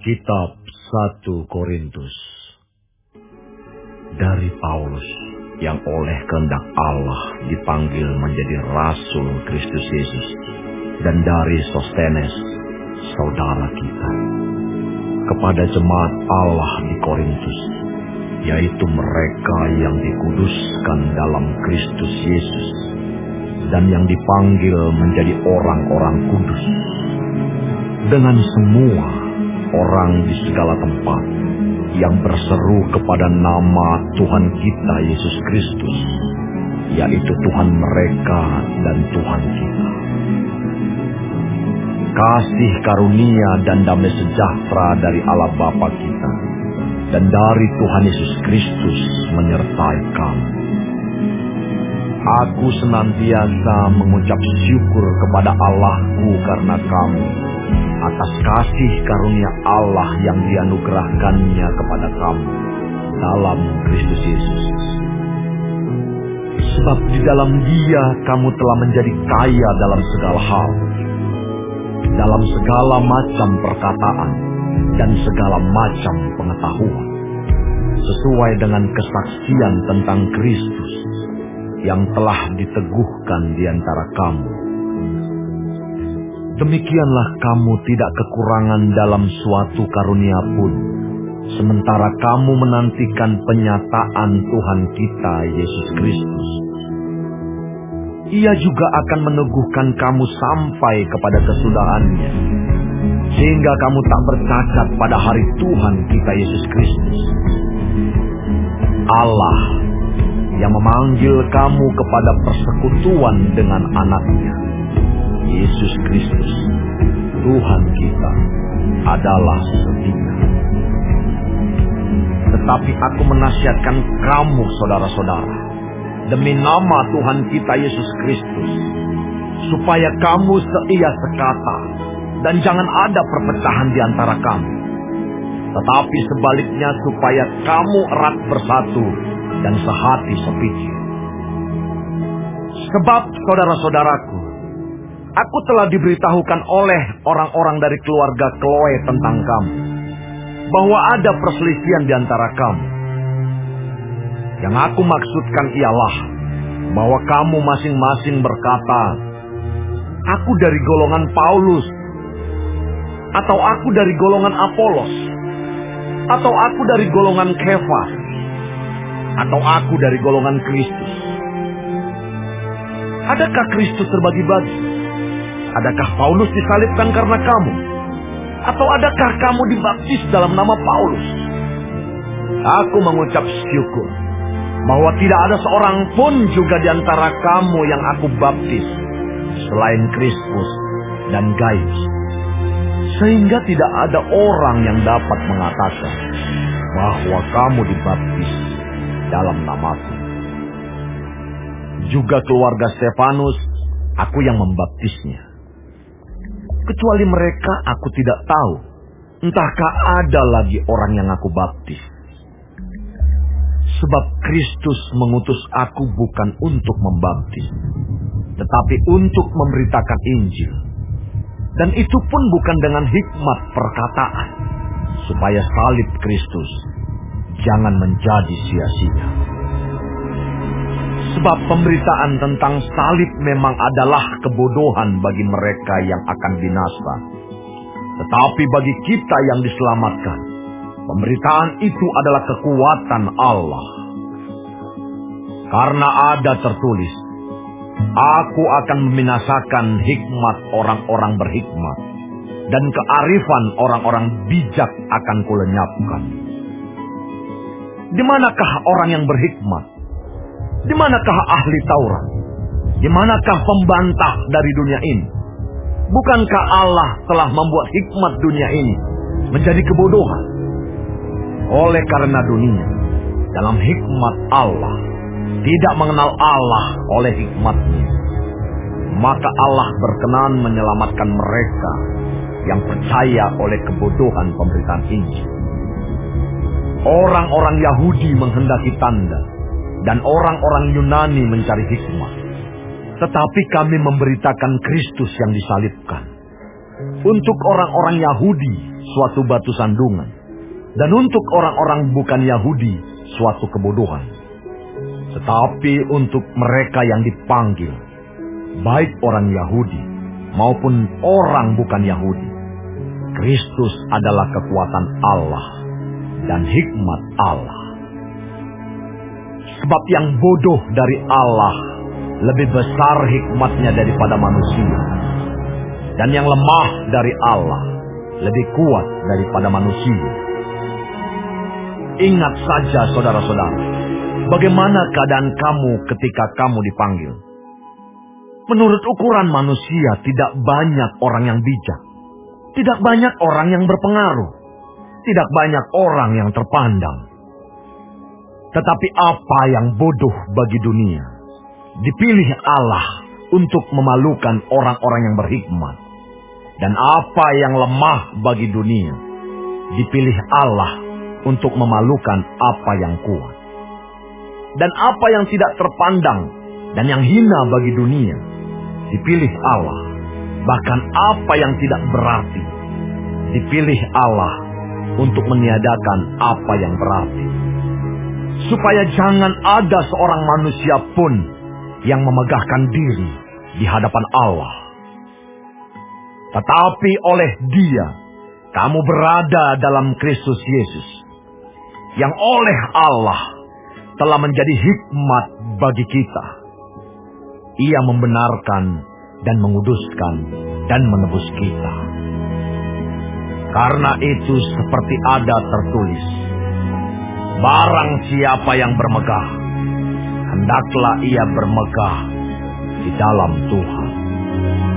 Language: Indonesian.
Kitab 1 Korintus. Dari Paulus, yang oleh kehendak Allah dipanggil menjadi Rasul Kristus Yesus, dan dari Sostenes, saudara kita, kepada jemaat Allah di Korintus, yaitu mereka yang dikuduskan dalam Kristus Yesus, dan yang dipanggil menjadi orang-orang kudus, dengan semua orang di segala tempat yang berseru kepada nama Tuhan kita Yesus Kristus, yaitu Tuhan mereka dan Tuhan kita. Kasih karunia dan damai sejahtera dari Allah Bapa kita dan dari Tuhan Yesus Kristus menyertai kamu. Aku senantiasa mengucap syukur kepada Allahku karena kamu, atas kasih karunia Allah yang dianugerahkannya kepada kamu dalam Kristus Yesus. Sebab di dalam Dia kamu telah menjadi kaya dalam segala hal, dalam segala macam perkataan dan segala macam pengetahuan, sesuai dengan kesaksian tentang Kristus yang telah diteguhkan di antara kamu. Demikianlah kamu tidak kekurangan dalam suatu karunia pun, sementara kamu menantikan penyataan Tuhan kita Yesus Kristus. Ia juga akan meneguhkan kamu sampai kepada kesudahannya, sehingga kamu tak bercacat pada hari Tuhan kita Yesus Kristus. Allah yang memanggil kamu kepada persekutuan dengan anaknya, Yesus Kristus, Tuhan kita, adalah setia. Tetapi aku menasihatkan kamu, saudara-saudara, demi nama Tuhan kita Yesus Kristus, supaya kamu seia sekata, dan jangan ada perpecahan di antara kamu. Tetapi sebaliknya supaya kamu erat bersatu dan sehati sepikir. Sebab, saudara-saudaraku, aku telah diberitahukan oleh orang-orang dari keluarga Chloe tentang kamu, bahwa ada perselisihan di antara kamu. Yang aku maksudkan ialah bahwa kamu masing-masing berkata, aku dari golongan Paulus, atau aku dari golongan Apolos, atau aku dari golongan Kefas, atau aku dari golongan Kristus. Adakah Kristus terbagi-bagi? Adakah Paulus disalibkan karena kamu? Atau adakah kamu dibaptis dalam nama Paulus? Aku mengucap syukur bahwa tidak ada seorang pun juga di antara kamu yang aku baptis selain Krispus dan Gaius, sehingga tidak ada orang yang dapat mengatakan bahwa kamu dibaptis dalam namaku. Juga keluarga Stefanus, aku yang membaptisnya. Kecuali mereka aku tidak tahu, entahkah ada lagi orang yang aku baptis. Sebab Kristus mengutus aku bukan untuk membaptis, tetapi untuk memberitakan Injil. Dan itu pun bukan dengan hikmat perkataan, supaya salib Kristus jangan menjadi sia-sia. Sebab pemberitaan tentang salib memang adalah kebodohan bagi mereka yang akan binasa. Tetapi bagi kita yang diselamatkan, pemberitaan itu adalah kekuatan Allah. Karena ada tertulis, aku akan membinasakan hikmat orang-orang berhikmat, dan kearifan orang-orang bijak akan kulenyapkan. Di manakah orang yang berhikmat? Di manakah ahli Taurat? Di manakah pembantah dari dunia ini? Bukankah Allah telah membuat hikmat dunia ini menjadi kebodohan? Oleh karena dunia, dalam hikmat Allah, tidak mengenal Allah oleh hikmatnya, maka Allah berkenan menyelamatkan mereka yang percaya oleh kebodohan pemberitaan Injil. Orang-orang Yahudi menghendaki tanda, dan orang-orang Yunani mencari hikmat. Tetapi kami memberitakan Kristus yang disalibkan. Untuk orang-orang Yahudi suatu batu sandungan, dan untuk orang-orang bukan Yahudi suatu kebodohan. Tetapi untuk mereka yang dipanggil, baik orang Yahudi maupun orang bukan Yahudi, Kristus adalah kekuatan Allah dan hikmat Allah. Sebab yang bodoh dari Allah lebih besar hikmatnya daripada manusia, dan yang lemah dari Allah lebih kuat daripada manusia. Ingat saja saudara-saudara, bagaimana keadaan kamu ketika kamu dipanggil. Menurut ukuran manusia tidak banyak orang yang bijak, tidak banyak orang yang berpengaruh, tidak banyak orang yang terpandang. Tetapi apa yang bodoh bagi dunia, dipilih Allah untuk memalukan orang-orang yang berhikmat. Dan apa yang lemah bagi dunia, dipilih Allah untuk memalukan apa yang kuat. Dan apa yang tidak terpandang dan yang hina bagi dunia, dipilih Allah. Bahkan apa yang tidak berarti, dipilih Allah untuk meniadakan apa yang berarti. Supaya jangan ada seorang manusia pun yang memegahkan diri di hadapan Allah. Tetapi oleh Dia, kamu berada dalam Kristus Yesus, yang oleh Allah telah menjadi hikmat bagi kita. Ia membenarkan dan menguduskan dan menebus kita. Karena itu seperti ada tertulis, barang siapa yang bermegah, hendaklah ia bermegah di dalam Tuhan.